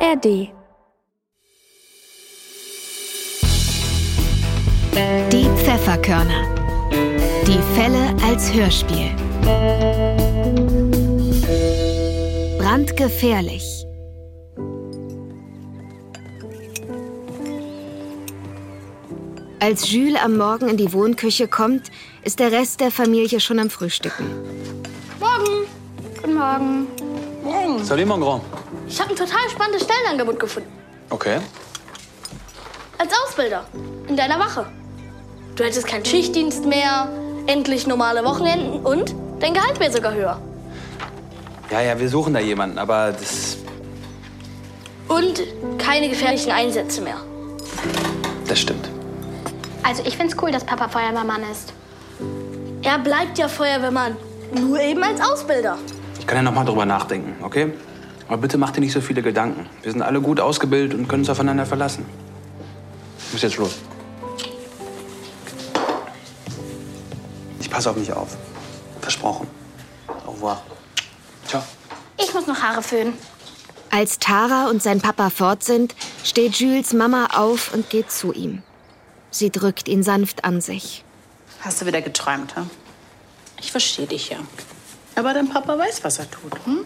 ARD. Die Pfefferkörner. Die Fälle als Hörspiel. Brandgefährlich. Als Jules am Morgen in die Wohnküche kommt, ist der Rest der Familie schon am Frühstücken. Morgen. Guten Morgen. Morgen. Salut, mon grand. Ich habe ein total spannendes Stellenangebot gefunden. Okay. Als Ausbilder. In deiner Wache. Du hättest keinen Schichtdienst mehr, endlich normale Wochenenden und dein Gehalt wäre sogar höher. Ja, wir suchen da jemanden, aber das... Und keine gefährlichen Einsätze mehr. Das stimmt. Also ich find's cool, dass Papa Feuerwehrmann ist. Er bleibt ja Feuerwehrmann. Nur eben als Ausbilder. Ich kann ja noch mal drüber nachdenken, okay? Aber bitte mach dir nicht so viele Gedanken. Wir sind alle gut ausgebildet und können uns aufeinander verlassen. Ich muss jetzt los. Ich passe auf mich auf. Versprochen. Au revoir. Ciao. Ich muss noch Haare föhnen. Als Tara und sein Papa fort sind, steht Jules Mama auf und geht zu ihm. Sie drückt ihn sanft an sich. Hast du wieder geträumt, hm? Ich verstehe dich ja. Aber dein Papa weiß, was er tut, hm?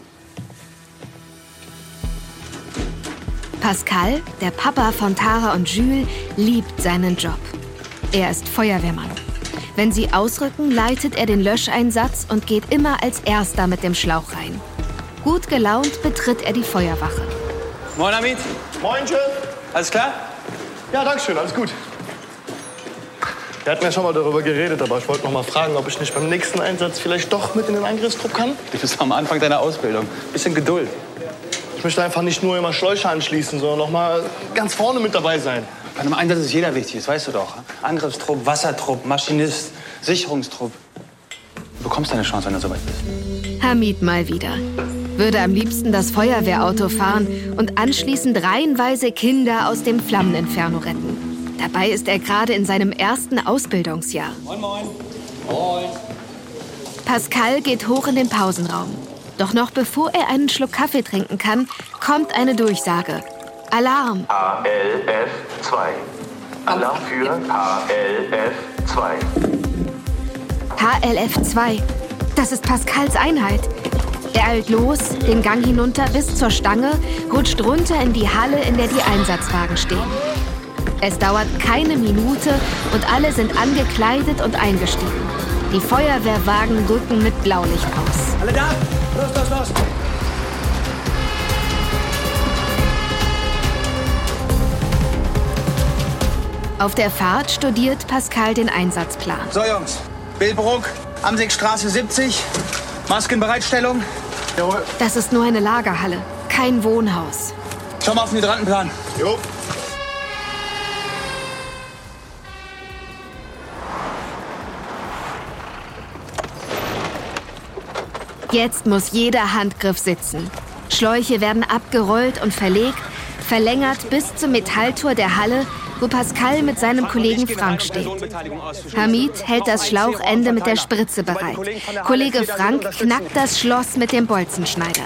Pascal, der Papa von Tara und Jules, liebt seinen Job. Er ist Feuerwehrmann. Wenn sie ausrücken, leitet er den Löscheinsatz und geht immer als Erster mit dem Schlauch rein. Gut gelaunt betritt er die Feuerwache. Moin, Amit. Moin, Chef. Alles klar? Ja, danke schön, alles gut. Wir hatten ja schon mal darüber geredet, aber ich wollte noch mal fragen, ob ich nicht beim nächsten Einsatz vielleicht doch mit in den Angriffstrupp kann. Du bist am Anfang deiner Ausbildung. Bisschen Geduld. Ich möchte einfach nicht nur immer Schläuche anschließen, sondern noch mal ganz vorne mit dabei sein. Bei einem Einsatz ist jeder wichtig, das weißt du doch. Angriffstrupp, Wassertrupp, Maschinist, Sicherungstrupp. Du bekommst deine Chance, wenn du soweit bist. Hamid mal wieder. Würde am liebsten das Feuerwehrauto fahren und anschließend reihenweise Kinder aus dem Flammeninferno retten. Dabei ist er gerade in seinem ersten Ausbildungsjahr. Moin, moin. Moin. Pascal geht hoch in den Pausenraum. Doch noch bevor er einen Schluck Kaffee trinken kann, kommt eine Durchsage. Alarm! ALF 2. Alarm für ALF 2. HLF 2. Das ist Pascals Einheit. Er eilt los, den Gang hinunter bis zur Stange, rutscht runter in die Halle, in der die Einsatzwagen stehen. Es dauert keine Minute und alle sind angekleidet und eingestiegen. Die Feuerwehrwagen rücken mit Blaulicht aus. Alle da? Los! Auf der Fahrt studiert Pascal den Einsatzplan. So, Jungs. Bildbruck, Amsigstraße 70. Maskenbereitstellung. Jawohl. Das ist nur eine Lagerhalle, kein Wohnhaus. Schau mal auf den Hydrantenplan. Jo. Jetzt muss jeder Handgriff sitzen. Schläuche werden abgerollt und verlegt, verlängert bis zum Metalltor der Halle, wo Pascal mit seinem Kollegen Frank steht. Hamid hält das Schlauchende mit der Spritze bereit. Kollege Frank knackt das Schloss mit dem Bolzenschneider.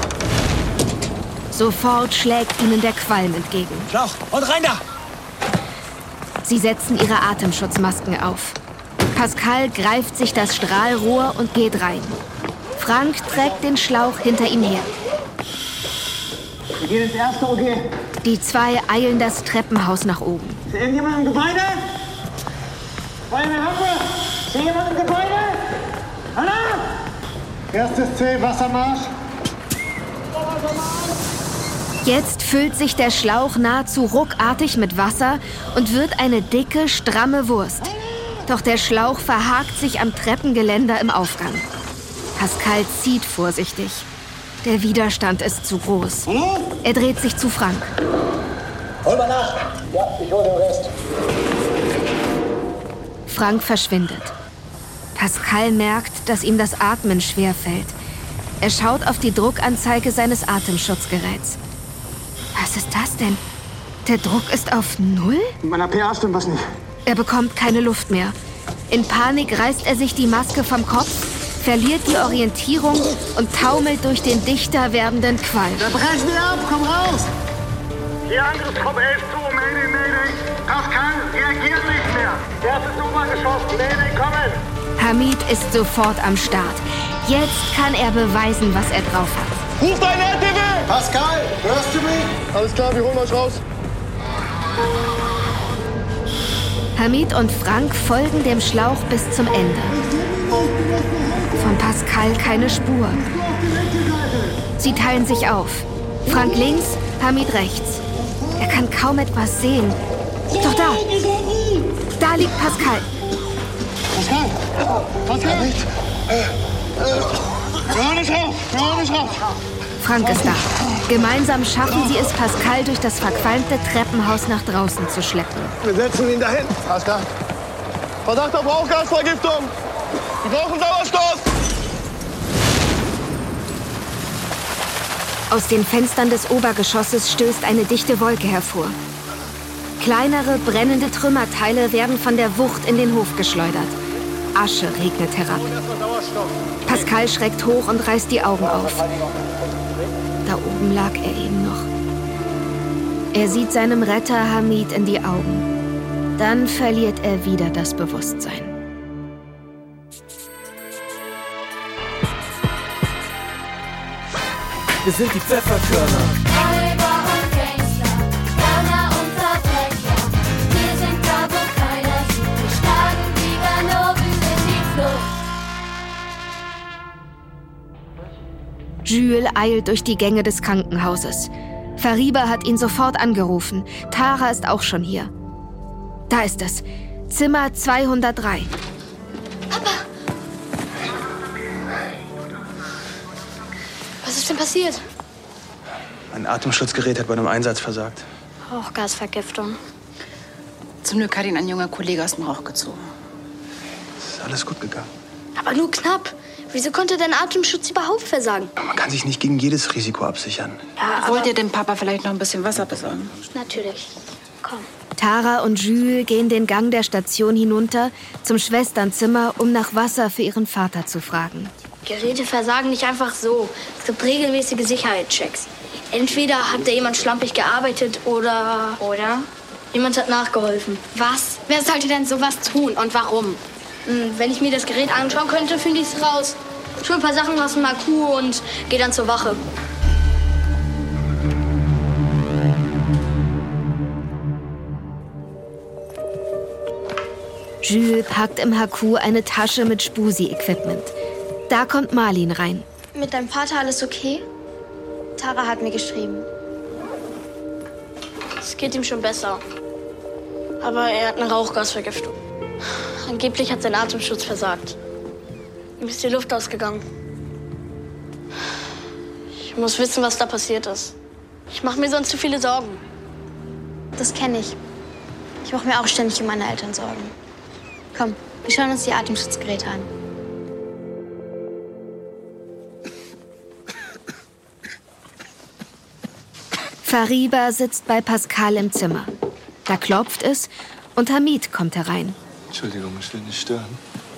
Sofort schlägt ihnen der Qualm entgegen. Schlauch und rein da! Sie setzen ihre Atemschutzmasken auf. Pascal greift sich das Strahlrohr und geht rein. Frank trägt den Schlauch hinter ihm her. Wir gehen ins erste OG. Die zwei eilen das Treppenhaus nach oben. Ist irgendjemand im Gebäude? Feuerwehrwache! Ist hier jemand im Gebäude? Hallo? Erstes C, Wassermarsch. Jetzt füllt sich der Schlauch nahezu ruckartig mit Wasser und wird eine dicke, stramme Wurst. Doch der Schlauch verhakt sich am Treppengeländer im Aufgang. Pascal zieht vorsichtig. Der Widerstand ist zu groß. Er dreht sich zu Frank. Hol mal nach. Ja, ich hol den Rest. Frank verschwindet. Pascal merkt, dass ihm das Atmen schwerfällt. Er schaut auf die Druckanzeige seines Atemschutzgeräts. Was ist das denn? Der Druck ist auf 0? Mit meiner PA stimmt was nicht. Er bekommt keine Luft mehr. In Panik reißt er sich die Maske vom Kopf, verliert die Orientierung und taumelt durch den dichter werdenden Qualm. Da brechen wir ab, komm raus! Hier Angriffstruppe 11 zu, Mayday, Mayday. Pascal, reagiert nicht mehr. Erstes Obergeschoss, Mayday, kommen. Hamid ist sofort am Start. Jetzt kann er beweisen, was er drauf hat. Ruf deinen RTW! Pascal, hörst du mich? Alles klar, wir holen euch raus. Hamid und Frank folgen dem Schlauch bis zum Ende. Von Pascal keine Spur. Sie teilen sich auf. Frank links, Hamid rechts. Er kann kaum etwas sehen. Doch da liegt Pascal. Pascal! Pascal! Wir holen dich raus! Frank ist da. Gemeinsam schaffen sie es, Pascal durch das verqualmte Treppenhaus nach draußen zu schleppen. Wir setzen ihn dahin. Pascal. Verdacht auf Rauchgasvergiftung. Wir brauchen Sauerstoff. Aus den Fenstern des Obergeschosses stößt eine dichte Wolke hervor. Kleinere, brennende Trümmerteile werden von der Wucht in den Hof geschleudert. Asche regnet herab. Pascal schreckt hoch und reißt die Augen auf. Da oben lag er eben noch. Er sieht seinem Retter Hamid in die Augen. Dann verliert er wieder das Bewusstsein. Wir sind die Pfefferkörner. Räuber und Gangster, Gauner und Verbrecher. Wir sind da, wo keiner sieht. Wir schlagen die Ganoven in die Flucht. Jules eilt durch die Gänge des Krankenhauses. Fariba hat ihn sofort angerufen. Tara ist auch schon hier. Da ist es. Zimmer 203. Papa! Was ist denn passiert? Mein Atemschutzgerät hat bei einem Einsatz versagt. Rauchgasvergiftung. Zum Glück hat ihn ein junger Kollege aus dem Rauch gezogen. Es ist alles gut gegangen. Aber nur knapp. Wieso konnte dein Atemschutz überhaupt versagen? Man kann sich nicht gegen jedes Risiko absichern. Ja, Wollt ihr dem Papa vielleicht noch ein bisschen Wasser besorgen? Natürlich. Komm. Tara und Jules gehen den Gang der Station hinunter zum Schwesternzimmer, um nach Wasser für ihren Vater zu fragen. Geräte versagen nicht einfach so. Es gibt regelmäßige Sicherheitschecks. Entweder hat da jemand schlampig gearbeitet oder jemand hat nachgeholfen. Was? Wer sollte denn sowas tun und warum? Wenn ich mir das Gerät anschauen könnte, finde ich es raus. Schon ein paar Sachen aus dem Akku und gehe dann zur Wache. Jules packt im HQ eine Tasche mit Spusi-Equipment. Da kommt Marlin rein. Mit deinem Vater alles okay? Tara hat mir geschrieben. Es geht ihm schon besser. Aber er hat eine Rauchgasvergiftung. Angeblich hat sein Atemschutz versagt. Ihm ist die Luft ausgegangen. Ich muss wissen, was da passiert ist. Ich mache mir sonst zu viele Sorgen. Das kenne ich. Ich mache mir auch ständig um meine Eltern Sorgen. Komm, wir schauen uns die Atemschutzgeräte an. Fariba sitzt bei Pascal im Zimmer. Da klopft es und Hamid kommt herein. Entschuldigung, ich will nicht stören.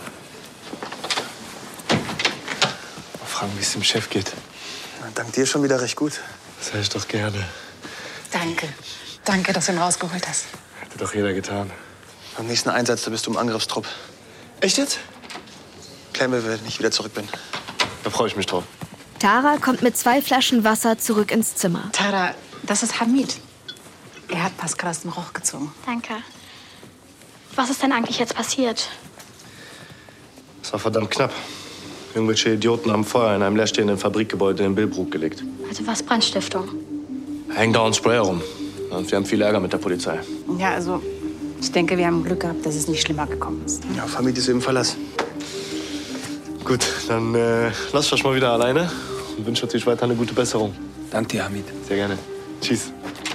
Mal fragen, wie es dem Chef geht. Na, dank dir schon wieder recht gut. Das höre ich doch gerne. Danke. Danke, dass du ihn rausgeholt hast. Hätte doch jeder getan. Beim nächsten Einsatz, da bist du im Angriffstrupp. Echt jetzt? Klären wir, wenn ich wieder zurück bin. Da freue ich mich drauf. Tara kommt mit 2 Flaschen Wasser zurück ins Zimmer. Tara, das ist Hamid. Er hat Pascal aus dem Rauch gezogen. Danke. Was ist denn eigentlich jetzt passiert? Es war verdammt knapp. Irgendwelche Idioten haben Feuer in einem leerstehenden Fabrikgebäude in Billbrook gelegt. Also was, Brandstiftung? Hängen da uns Spray herum. Und wir haben viel Ärger mit der Polizei. Ja, also, ich denke, wir haben Glück gehabt, dass es nicht schlimmer gekommen ist. Ja, Hamid ist im Verlass. Gut, dann lasst euch mal wieder alleine und wünsche euch weiter eine gute Besserung. Dank dir, Hamid. Sehr gerne. Tschüss.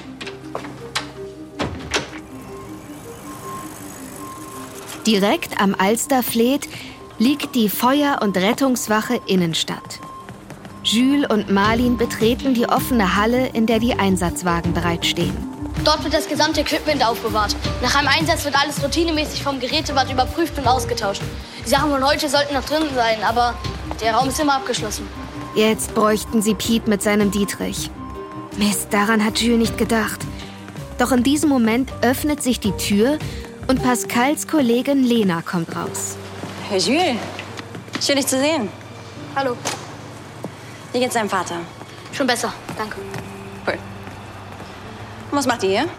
Direkt am Alsterfleet liegt die Feuer- und Rettungswache Innenstadt. Jules und Marlin betreten die offene Halle, in der die Einsatzwagen bereitstehen. Dort wird das gesamte Equipment aufbewahrt. Nach einem Einsatz wird alles routinemäßig vom Gerätewart überprüft und ausgetauscht. Die Sachen von heute sollten noch drin sein, aber der Raum ist immer abgeschlossen. Jetzt bräuchten sie Piet mit seinem Dietrich. Mist, daran hat Jules nicht gedacht. Doch in diesem Moment öffnet sich die Tür und Pascals Kollegin Lena kommt raus. Hey Jules, schön dich zu sehen. Hallo. Wie geht's deinem Vater? Schon besser, danke. Cool. Und was macht ihr hier?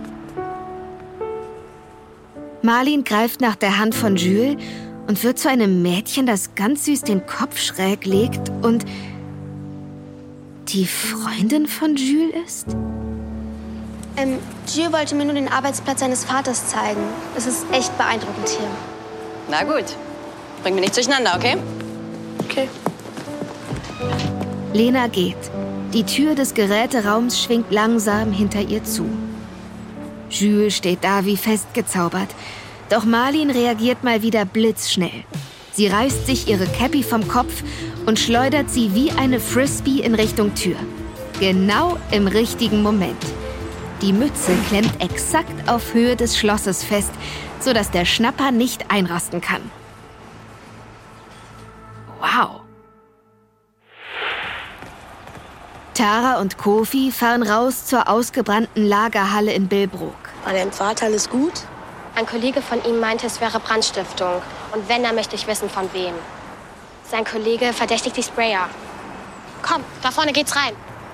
Marlin greift nach der Hand von Jules und wird zu einem Mädchen, das ganz süß den Kopf schräg legt und die Freundin von Jules ist? Jules wollte mir nur den Arbeitsplatz seines Vaters zeigen. Es ist echt beeindruckend hier. Na gut. Bring mich nicht durcheinander, okay? Okay. Lena geht. Die Tür des Geräteraums schwingt langsam hinter ihr zu. Jules steht da wie festgezaubert. Doch Marlin reagiert mal wieder blitzschnell. Sie reißt sich ihre Cappy vom Kopf und schleudert sie wie eine Frisbee in Richtung Tür. Genau im richtigen Moment. Die Mütze klemmt exakt auf Höhe des Schlosses fest, sodass der Schnapper nicht einrasten kann. Wow. Tara und Kofi fahren raus zur ausgebrannten Lagerhalle in Billbrook. War deinem Vater alles gut? Ein Kollege von ihm meinte, es wäre Brandstiftung. Und wenn, dann möchte ich wissen, von wem. Sein Kollege verdächtigt die Sprayer. Komm, da vorne geht's rein.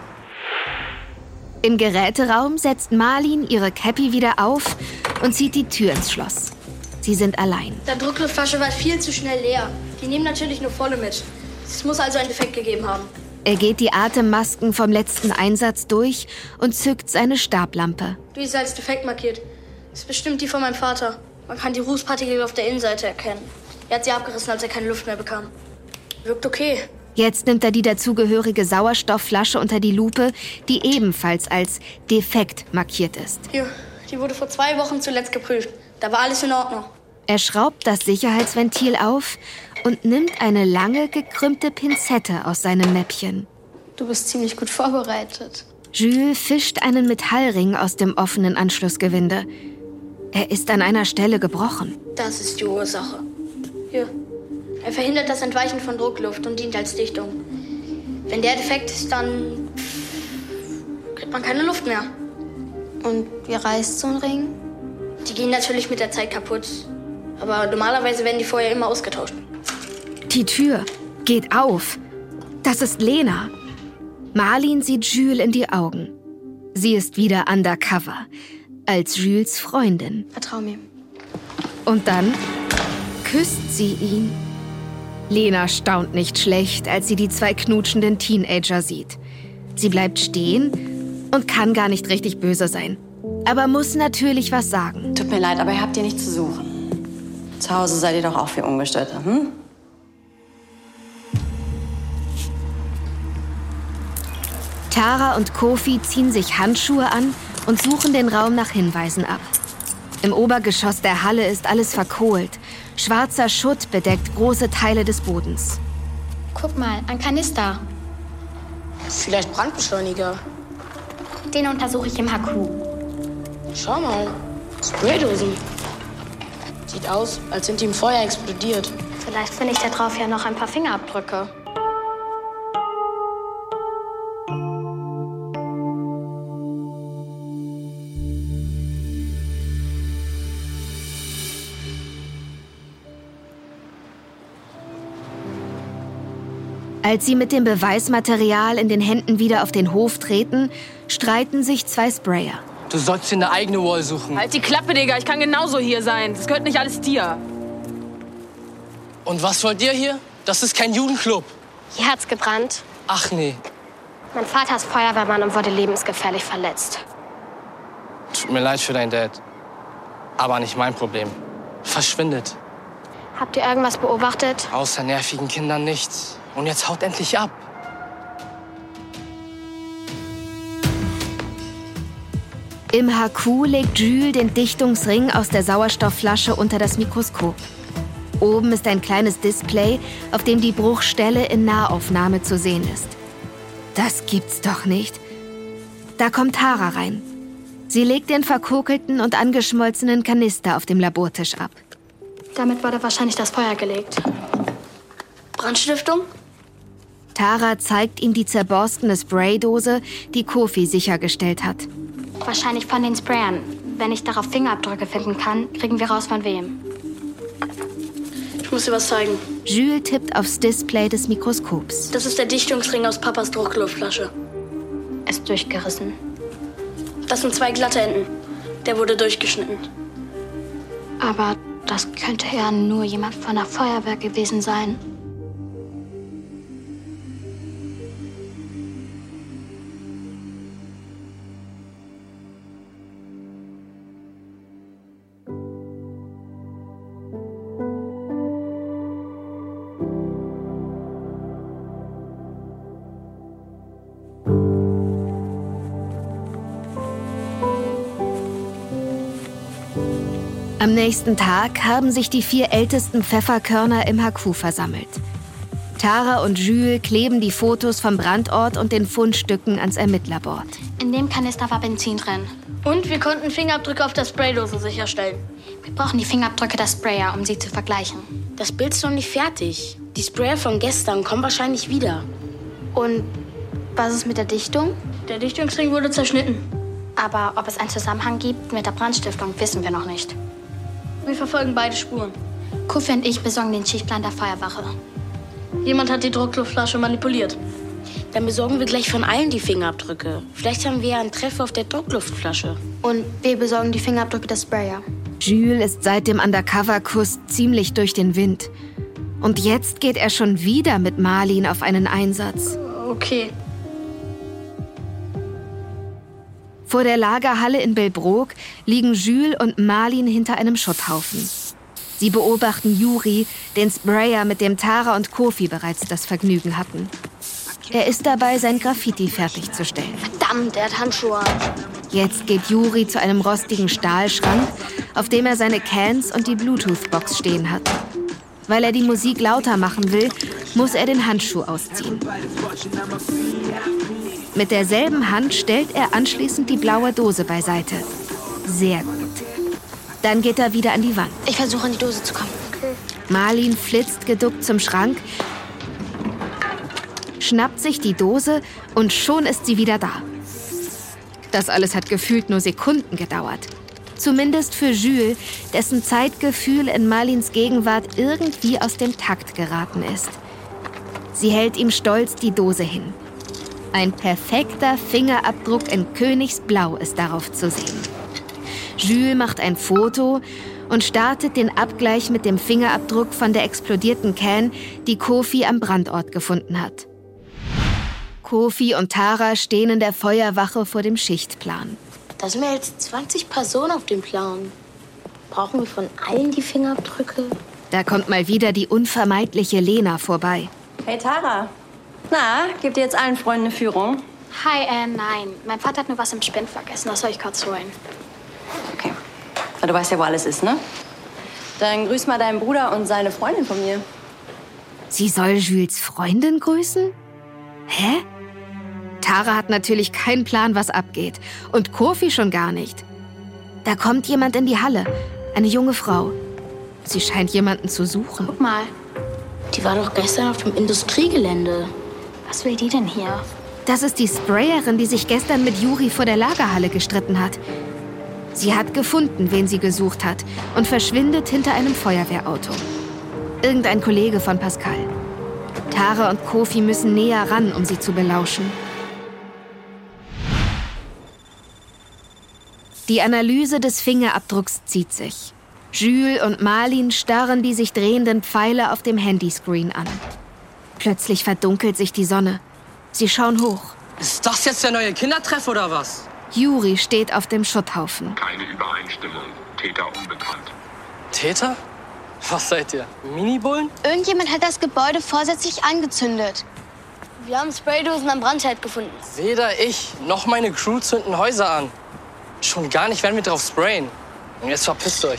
Im Geräteraum setzt Marlin ihre Cappy wieder auf und zieht die Tür ins Schloss. Sie sind allein. Die Druckluftflasche war viel zu schnell leer. Die nehmen natürlich nur volle mit. Es muss also einen Defekt gegeben haben. Er geht die Atemmasken vom letzten Einsatz durch und zückt seine Stablampe. Die ist als defekt markiert. Das ist bestimmt die von meinem Vater. Man kann die Rußpartikel auf der Innenseite erkennen. Er hat sie abgerissen, als er keine Luft mehr bekam. Wirkt okay. Jetzt nimmt er die dazugehörige Sauerstoffflasche unter die Lupe, die ebenfalls als defekt markiert ist. Hier, die wurde vor 2 Wochen zuletzt geprüft. Da war alles in Ordnung. Er schraubt das Sicherheitsventil auf und nimmt eine lange, gekrümmte Pinzette aus seinem Mäppchen. Du bist ziemlich gut vorbereitet. Jules fischt einen Metallring aus dem offenen Anschlussgewinde. Er ist an einer Stelle gebrochen. Das ist die Ursache. Hier. Er verhindert das Entweichen von Druckluft und dient als Dichtung. Wenn der defekt ist, dann kriegt man keine Luft mehr. Und wie reißt so ein Ring? Die gehen natürlich mit der Zeit kaputt. Aber normalerweise werden die vorher immer ausgetauscht. Die Tür geht auf. Das ist Lena. Marlin sieht Jules in die Augen. Sie ist wieder undercover, als Jules Freundin. Vertrau mir. Und dann küsst sie ihn. Lena staunt nicht schlecht, als sie die 2 knutschenden Teenager sieht. Sie bleibt stehen und kann gar nicht richtig böse sein. Aber muss natürlich was sagen. Tut mir leid, aber ihr habt hier nichts zu suchen. Zu Hause seid ihr doch auch viel ungestörter, hm? Tara und Kofi ziehen sich Handschuhe an und suchen den Raum nach Hinweisen ab. Im Obergeschoss der Halle ist alles verkohlt. Schwarzer Schutt bedeckt große Teile des Bodens. Guck mal, ein Kanister. Vielleicht Brandbeschleuniger. Den untersuche ich im HQ. Schau mal, Spraydosen. Sieht aus, als sind die im Feuer explodiert. Vielleicht finde ich da drauf ja noch ein paar Fingerabdrücke. Als sie mit dem Beweismaterial in den Händen wieder auf den Hof treten, streiten sich 2 Sprayer. Du sollst dir eine eigene Wall suchen. Halt die Klappe, Digga. Ich kann genauso hier sein. Das gehört nicht alles dir. Und was wollt ihr hier? Das ist kein Judenclub. Hier hat's gebrannt. Ach nee. Mein Vater ist Feuerwehrmann und wurde lebensgefährlich verletzt. Tut mir leid für dein Dad. Aber nicht mein Problem. Verschwindet. Habt ihr irgendwas beobachtet? Außer nervigen Kindern nichts. Und jetzt haut endlich ab. Im HQ legt Jules den Dichtungsring aus der Sauerstoffflasche unter das Mikroskop. Oben ist ein kleines Display, auf dem die Bruchstelle in Nahaufnahme zu sehen ist. Das gibt's doch nicht. Da kommt Tara rein. Sie legt den verkokelten und angeschmolzenen Kanister auf dem Labortisch ab. Damit wurde wahrscheinlich das Feuer gelegt. Brandstiftung? Tara zeigt ihm die zerborstene Spraydose, die Kofi sichergestellt hat. Wahrscheinlich von den Sprayern. Wenn ich darauf Fingerabdrücke finden kann, kriegen wir raus, von wem. Ich muss dir was zeigen. Jules tippt aufs Display des Mikroskops. Das ist der Dichtungsring aus Papas Druckluftflasche. Ist durchgerissen. Das sind 2 glatte Enden. Der wurde durchgeschnitten. Aber das könnte ja nur jemand von der Feuerwehr gewesen sein. Am nächsten Tag haben sich die 4 ältesten Pfefferkörner im HQ versammelt. Tara und Jules kleben die Fotos vom Brandort und den Fundstücken ans Ermittlerboard. In dem Kanister war Benzin drin. Und wir konnten Fingerabdrücke auf der Spraydose sicherstellen. Wir brauchen die Fingerabdrücke der Sprayer, um sie zu vergleichen. Das Bild ist noch nicht fertig. Die Sprayer von gestern kommen wahrscheinlich wieder. Und was ist mit der Dichtung? Der Dichtungsring wurde zerschnitten. Aber ob es einen Zusammenhang gibt mit der Brandstiftung, wissen wir noch nicht. Wir verfolgen beide Spuren. Kofi und ich besorgen den Schichtplan der Feuerwache. Jemand hat die Druckluftflasche manipuliert. Dann besorgen wir gleich von allen die Fingerabdrücke. Vielleicht haben wir ja einen Treffer auf der Druckluftflasche. Und wir besorgen die Fingerabdrücke der Sprayer. Jules ist seit dem Undercover-Kuss ziemlich durch den Wind. Und jetzt geht er schon wieder mit Marlin auf einen Einsatz. Okay. Vor der Lagerhalle in Belbrook liegen Jules und Marlin hinter einem Schutthaufen. Sie beobachten Juri, den Sprayer, mit dem Tara und Kofi bereits das Vergnügen hatten. Er ist dabei, sein Graffiti fertigzustellen. Verdammt, er hat Handschuhe an. Jetzt geht Juri zu einem rostigen Stahlschrank, auf dem er seine Cans und die Bluetooth-Box stehen hat. Weil er die Musik lauter machen will, muss er den Handschuh ausziehen. Mit derselben Hand stellt er anschließend die blaue Dose beiseite. Sehr gut. Dann geht er wieder an die Wand. Ich versuche, an die Dose zu kommen. Okay. Marlin flitzt geduckt zum Schrank, schnappt sich die Dose und schon ist sie wieder da. Das alles hat gefühlt nur Sekunden gedauert. Zumindest für Jules, dessen Zeitgefühl in Marlins Gegenwart irgendwie aus dem Takt geraten ist. Sie hält ihm stolz die Dose hin. Ein perfekter Fingerabdruck in Königsblau ist darauf zu sehen. Jules macht ein Foto und startet den Abgleich mit dem Fingerabdruck von der explodierten Can, die Kofi am Brandort gefunden hat. Kofi und Tara stehen in der Feuerwache vor dem Schichtplan. Da sind mehr als 20 Personen auf dem Plan. Brauchen wir von allen die Fingerabdrücke? Da kommt mal wieder die unvermeidliche Lena vorbei. Hey Tara. Na, gebt ihr jetzt allen Freunden eine Führung? Hi, nein. Mein Vater hat nur was im Spind vergessen. Das soll ich kurz holen. Okay. Na, du weißt ja, wo alles ist, ne? Dann grüß mal deinen Bruder und seine Freundin von mir. Sie soll Jules Freundin grüßen? Hä? Tara hat natürlich keinen Plan, was abgeht. Und Kofi schon gar nicht. Da kommt jemand in die Halle. Eine junge Frau. Sie scheint jemanden zu suchen. Guck mal. Die war doch gestern auf dem Industriegelände. Was will die denn hier? Das ist die Sprayerin, die sich gestern mit Juri vor der Lagerhalle gestritten hat. Sie hat gefunden, wen sie gesucht hat, und verschwindet hinter einem Feuerwehrauto. Irgendein Kollege von Pascal. Tara und Kofi müssen näher ran, um sie zu belauschen. Die Analyse des Fingerabdrucks zieht sich. Jules und Marlin starren die sich drehenden Pfeile auf dem Handyscreen an. Plötzlich verdunkelt sich die Sonne. Sie schauen hoch. Ist das jetzt der neue Kindertreff oder was? Juri steht auf dem Schutthaufen. Keine Übereinstimmung. Täter unbekannt. Täter? Was seid ihr? Minibullen? Irgendjemand hat das Gebäude vorsätzlich angezündet. Wir haben Spraydosen am Brandherd gefunden. Weder ich noch meine Crew zünden Häuser an. Schon gar nicht, wenn wir drauf sprayen. Und jetzt verpisst euch.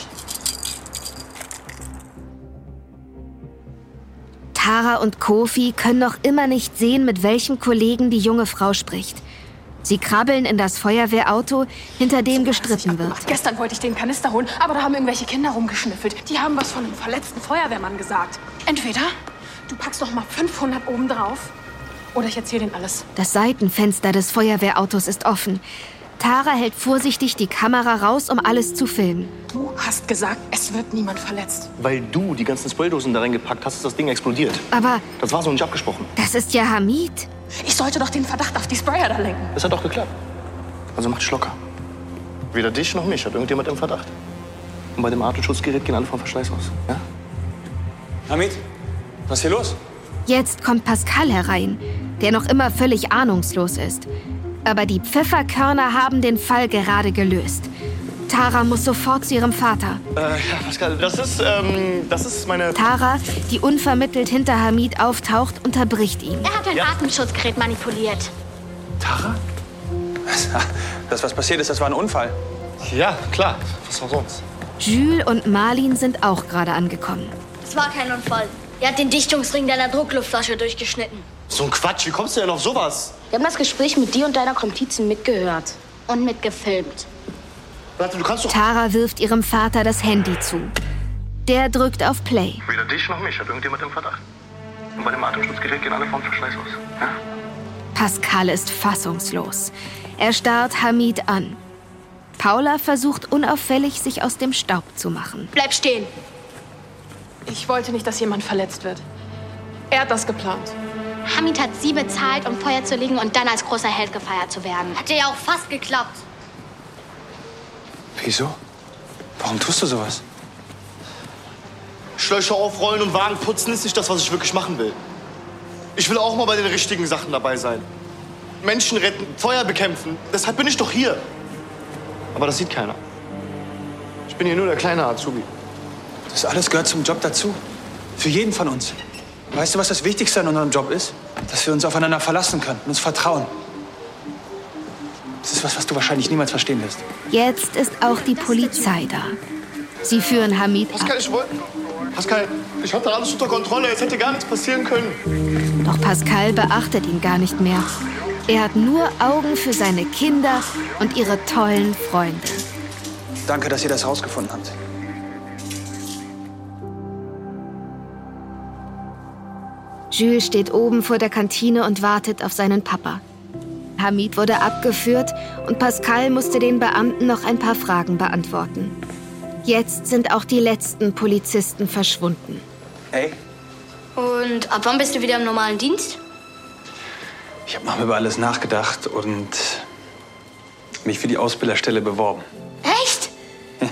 Tara und Kofi können noch immer nicht sehen, mit welchem Kollegen die junge Frau spricht. Sie krabbeln in das Feuerwehrauto, hinter dem gestritten wird. Gestern wollte ich den Kanister holen, aber da haben irgendwelche Kinder rumgeschnüffelt. Die haben was von einem verletzten Feuerwehrmann gesagt. Entweder du packst noch mal 500 oben drauf oder ich erzähle denen alles. Das Seitenfenster des Feuerwehrautos ist offen. Tara hält vorsichtig die Kamera raus, um alles zu filmen. Du hast gesagt, es wird niemand verletzt. Weil du die ganzen Spraydosen da reingepackt hast, ist das Ding explodiert. Aber das war so nicht abgesprochen. das ist ja Hamid. Ich sollte doch den Verdacht auf die Sprayer da lenken. Das hat doch geklappt. Also mach dich locker. Weder dich noch mich hat irgendjemand im Verdacht. Und bei dem Atemschutzgerät gehen alle vom Verschleiß aus. Ja? Hamid, was ist hier los? Jetzt kommt Pascal herein, der noch immer völlig ahnungslos ist. Aber die Pfefferkörner haben den Fall gerade gelöst. Tara muss sofort zu ihrem Vater. Ja, Pascal, das ist meine... Tara, die unvermittelt hinter Hamid auftaucht, unterbricht ihn. Er hat ein Atemschutzgerät manipuliert. Tara? Was passiert ist, das war ein Unfall. Ja, klar. Was auch sonst? Jules und Marlin sind auch gerade angekommen. Es war kein Unfall. Er hat den Dichtungsring deiner Druckluftflasche durchgeschnitten. So ein Quatsch, wie kommst du denn auf sowas? Wir haben das Gespräch mit dir und deiner Komplizin mitgehört. Und mitgefilmt. Warte, du kannst doch... Tara wirft ihrem Vater das Handy zu. Der drückt auf Play. Weder dich noch mich hat irgendjemand im Verdacht. Und bei dem Atemschutzgerät gehen alle vom Verschleiß aus. Ja? Pascal ist fassungslos. Er starrt Hamid an. Paula versucht unauffällig, sich aus dem Staub zu machen. Bleib stehen. Ich wollte nicht, dass jemand verletzt wird. Er hat das geplant. Hamid hat sie bezahlt, um Feuer zu legen und dann als großer Held gefeiert zu werden. Hat dir ja auch fast geklappt. Wieso? Warum tust du sowas? Schläuche aufrollen und Wagen putzen ist nicht das, was ich wirklich machen will. Ich will auch mal bei den richtigen Sachen dabei sein. Menschen retten, Feuer bekämpfen. Deshalb bin ich doch hier. Aber das sieht keiner. Ich bin hier nur der kleine Azubi. Das alles gehört zum Job dazu. Für jeden von uns. Weißt du, was das Wichtigste an unserem Job ist? Dass wir uns aufeinander verlassen können und uns vertrauen. Das ist was du wahrscheinlich niemals verstehen wirst. Jetzt ist auch die Polizei da. Sie führen Hamid ab. Pascal, ich hatte alles unter Kontrolle. Es hätte gar nichts passieren können. Doch Pascal beachtet ihn gar nicht mehr. Er hat nur Augen für seine Kinder und ihre tollen Freunde. Danke, dass ihr das rausgefunden habt. Jules steht oben vor der Kantine und wartet auf seinen Papa. Hamid wurde abgeführt und Pascal musste den Beamten noch ein paar Fragen beantworten. Jetzt sind auch die letzten Polizisten verschwunden. Hey? Und ab wann bist du wieder im normalen Dienst? Ich habe noch über alles nachgedacht und mich für die Ausbilderstelle beworben. Echt? Ja.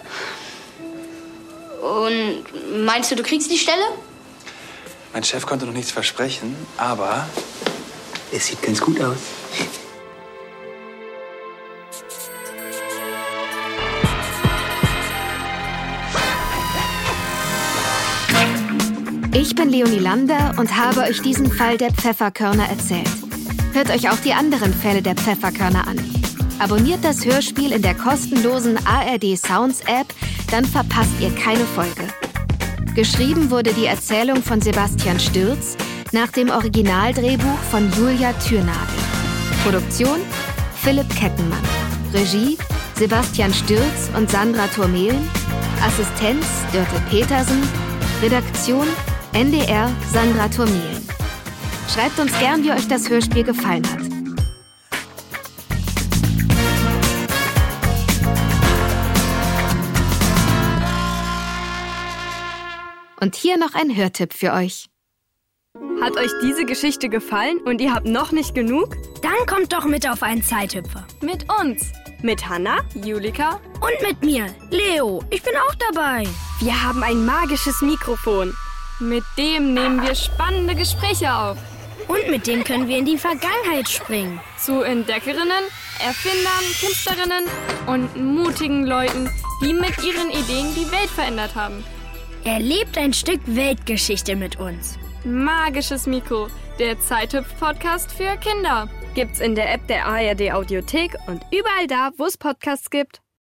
Und meinst du kriegst die Stelle? Mein Chef konnte noch nichts versprechen, aber es sieht ganz gut aus. Ich bin Leonie Lander und habe euch diesen Fall der Pfefferkörner erzählt. Hört euch auch die anderen Fälle der Pfefferkörner an. Abonniert das Hörspiel in der kostenlosen ARD Sounds App, dann verpasst ihr keine Folge. Geschrieben wurde die Erzählung von Sebastian Stürz nach dem Originaldrehbuch von Julia Thürnagel. Produktion Philipp Kettenmann. Regie Sebastian Stürz und Sandra Thurmehlen. Assistenz Dörte Petersen. Redaktion NDR Sandra Thurmehlen. Schreibt uns gern, wie euch das Hörspiel gefallen hat. Und hier noch ein Hörtipp für euch. Hat euch diese Geschichte gefallen und ihr habt noch nicht genug? Dann kommt doch mit auf einen Zeithüpfer. Mit uns. Mit Hanna, Julika und mit mir, Leo. Ich bin auch dabei. Wir haben ein magisches Mikrofon. Mit dem nehmen wir spannende Gespräche auf. Und mit dem können wir in die Vergangenheit springen. Zu Entdeckerinnen, Erfindern, Künstlerinnen und mutigen Leuten, die mit ihren Ideen die Welt verändert haben. Erlebt ein Stück Weltgeschichte mit uns. Magisches Mikro, der Zeithüpf-Podcast für Kinder. Gibt's in der App der ARD Audiothek und überall da, wo es Podcasts gibt.